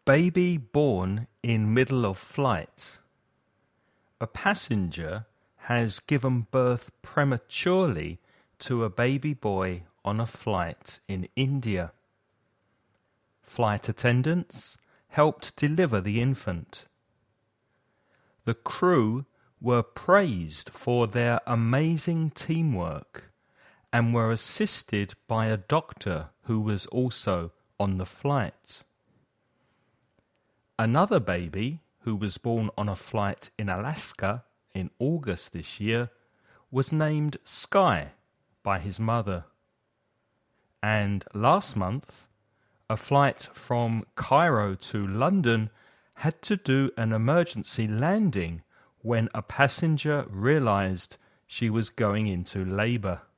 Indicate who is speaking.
Speaker 1: Baby born in middle of flight. A passenger has given birth prematurely to a baby boy on a flight in India. Flight attendants helped deliver the infant. The crew were praised for their amazing teamwork and were assisted by a doctor who was also on the flight. Another baby, who was born on a flight in Alaska in August this year, was named Sky by his mother. And last month, a flight from Cairo to London had to do an emergency landing when a passenger realized she was going into labor.